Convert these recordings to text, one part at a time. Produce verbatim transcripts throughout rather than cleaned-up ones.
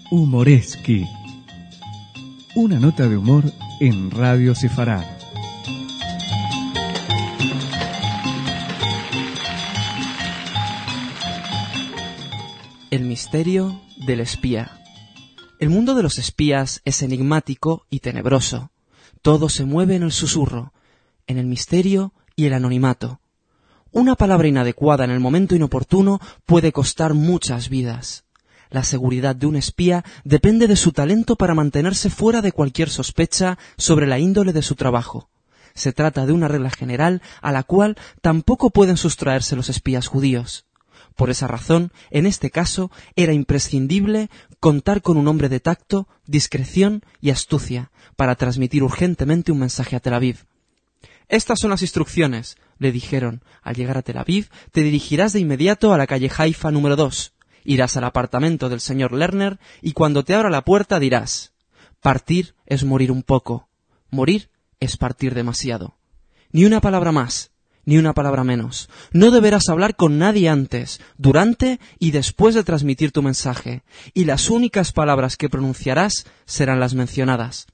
Humoreski. Una nota de humor en Radio Sefarad. El misterio del espía. El mundo de los espías es enigmático y tenebroso. Todo se mueve en el susurro, en el misterio y el anonimato. Una palabra inadecuada en el momento inoportuno puede costar muchas vidas. La seguridad de un espía depende de su talento para mantenerse fuera de cualquier sospecha sobre la índole de su trabajo. Se trata de una regla general a la cual tampoco pueden sustraerse los espías judíos. Por esa razón, en este caso, era imprescindible contar con un hombre de tacto, discreción y astucia para transmitir urgentemente un mensaje a Tel Aviv. «Estas son las instrucciones», le dijeron. «Al llegar a Tel Aviv, te dirigirás de inmediato a la calle Haifa número dos. Irás al apartamento del señor Lerner y cuando te abra la puerta dirás: partir es morir un poco, morir es partir demasiado. Ni una palabra más, ni una palabra menos. No deberás hablar con nadie antes, durante y después de transmitir tu mensaje, y las únicas palabras que pronunciarás serán las mencionadas».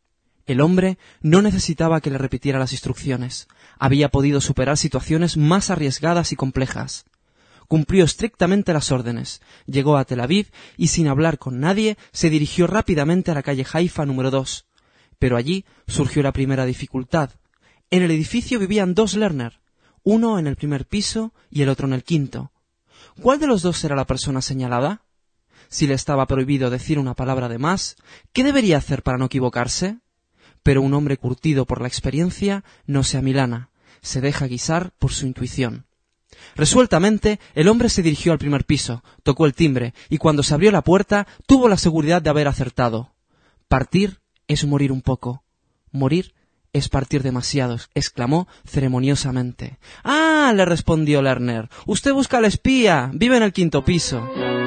El hombre no necesitaba que le repitiera las instrucciones. Había podido superar situaciones más arriesgadas y complejas. Cumplió estrictamente las órdenes, llegó a Tel Aviv y sin hablar con nadie se dirigió rápidamente a la calle Haifa número dos. Pero allí surgió la primera dificultad. En el edificio vivían dos Lerner, uno en el primer piso y el otro en el quinto. ¿Cuál de los dos era la persona señalada? Si le estaba prohibido decir una palabra de más, ¿qué debería hacer para no equivocarse? Pero un hombre curtido por la experiencia no se amilana, se deja guisar por su intuición. Resueltamente, el hombre se dirigió al primer piso, tocó el timbre, y cuando se abrió la puerta, tuvo la seguridad de haber acertado. Partir es morir un poco. Morir es partir demasiado, exclamó ceremoniosamente. «Ah», le respondió Lerner, «usted busca al espía, vive en el quinto piso».